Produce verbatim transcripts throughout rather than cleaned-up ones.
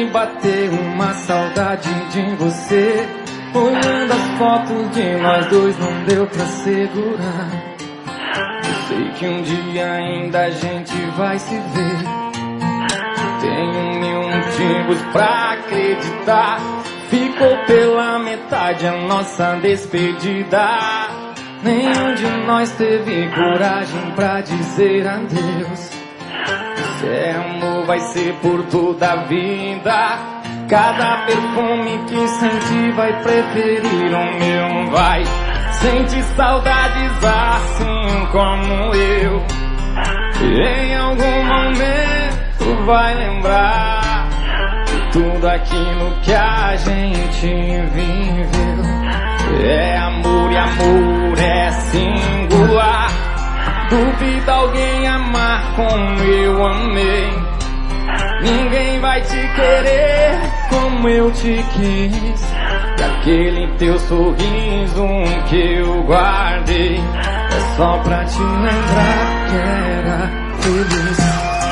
bateu uma saudade de você. Olhando as fotos de nós dois não deu pra segurar. Eu sei que um dia ainda a gente vai se ver. Tenho mil motivos pra acreditar. Ficou pela metade a nossa despedida. Nenhum de nós teve coragem pra dizer adeus. Se é amor vai ser por toda a vida. Cada perfume que senti vai preferir o meu, não vai. Sente saudades assim como eu. Em algum momento vai lembrar de tudo aquilo que a gente viveu. É amor e amor é singular. Duvida alguém amar como eu amei. Ninguém vai te querer como eu te quis. E aquele teu sorriso que eu guardei é só pra te lembrar que era feliz.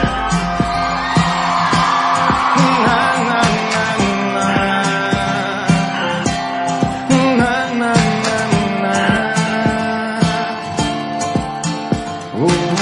Na, na, na, na. Na, na, na, na. Oh.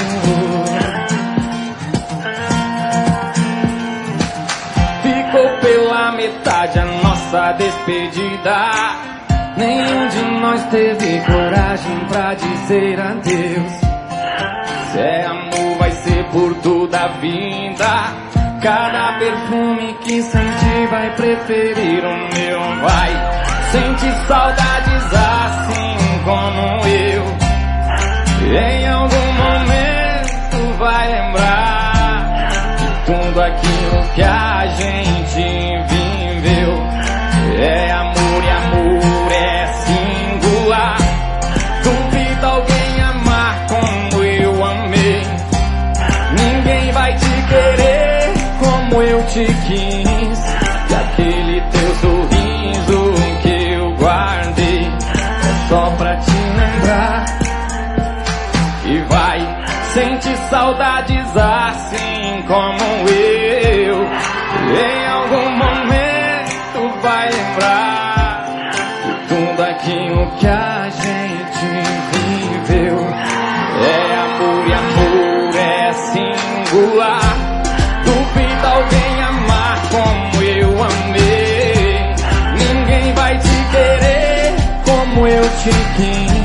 Pela metade a nossa despedida. Nenhum de nós teve coragem pra dizer adeus. Se é amor vai ser por toda a vida. Cada perfume que senti vai preferir o meu, vai. Sente saudades assim como eu. Em algum momento vai lembrar de tudo aquilo que a gente viveu. É amor e amor é singular. Duvida alguém amar como eu amei. Ninguém vai te querer como eu te quis. E aquele teu sorriso que eu guardei é só pra te lembrar. E vai, sente saudades assim como eu. Em algum momento vai lembrar de tudo aquilo que a gente viveu. É amor e amor é singular. Duvida alguém amar como eu amei. Ninguém vai te querer como eu te quis.